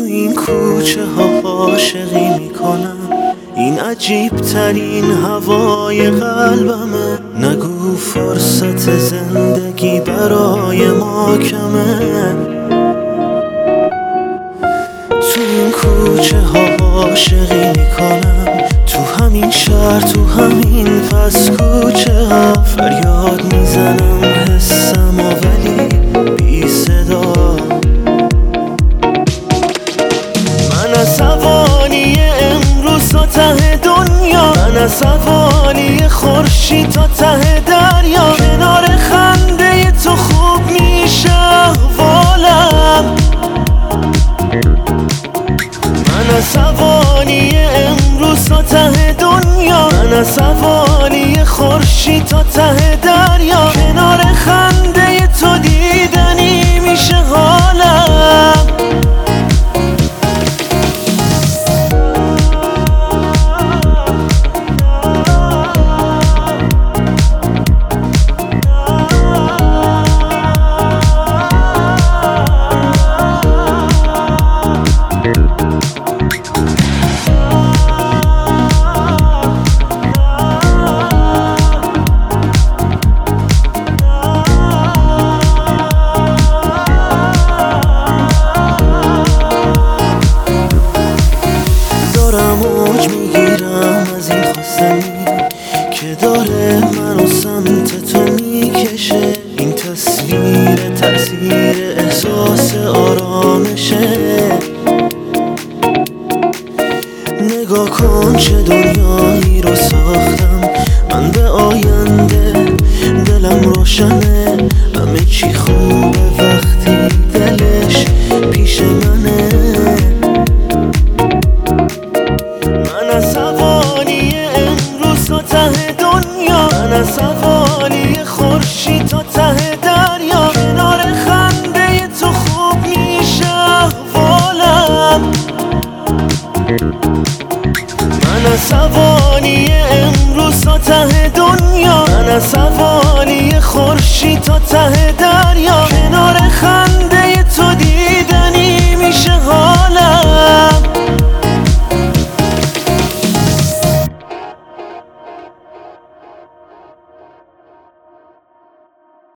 تو این کوچه ها عاشقی میکنم، این عجیب ترین هوای قلبمه. نگو فرصت زندگی برای ما کمه. تو این کوچه ها عاشقی میکنم، تو همین شهر، تو همین پس کوچه ها فریاد میزنم حسم و ولی بی صدا. من عصبانی امروز تا ته دنیا، من عصبانی خورشید تا ته دریا. کنار خنده تو خوب میشه احوالم. من عصبانی امروز تا ته دنیا، من عصبانی خورشید تا ته دریا. کنار خنده تو دیدنی میشه حالم. موج میگیرم از این خواستنی که داره منو سمت تو میکشه. این تصویر تأثیر احساس آرامشه. نگاه کن چه دنیایی رو ساختم من به آینده. دلم روشنه، همه چی خوبه وقتی دلش پیش منه. من عصبانی امروز تا ته دنیا، من عصبانی خورشید تا ته دریا. کنار خنده تو خوب میشه احوالم. من عصبانی امروز تا ته دنیا، من عصبانی خورشید تا ته